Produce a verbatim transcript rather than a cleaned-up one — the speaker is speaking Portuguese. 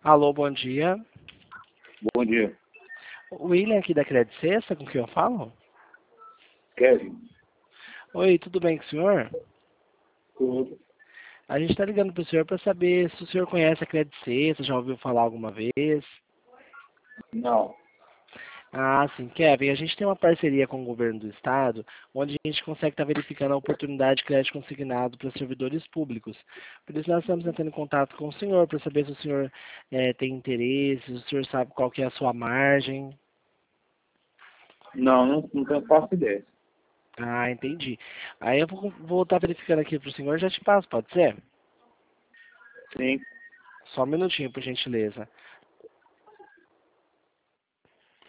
Alô, bom dia. Bom dia. William aqui da Credit Sexta, com quem eu falo? Kevin. Oi, tudo bem com o senhor? Tudo. A gente está ligando para o senhor para saber se o senhor conhece a Credit Sexta, já ouviu falar alguma vez? Não. Ah, sim, Kevin, a gente tem uma parceria com o governo do estado, onde a gente consegue estar verificando a oportunidade de crédito consignado para servidores públicos. Por isso nós estamos entrando em contato com o senhor, para saber se o senhor eh, tem interesse, se o senhor sabe qual que é a sua margem. Não, não, não tenho fácil ideia. Ah, entendi. Aí eu vou vou estar verificando aqui para o senhor e já te passo, pode ser? Sim. Só um minutinho, por gentileza.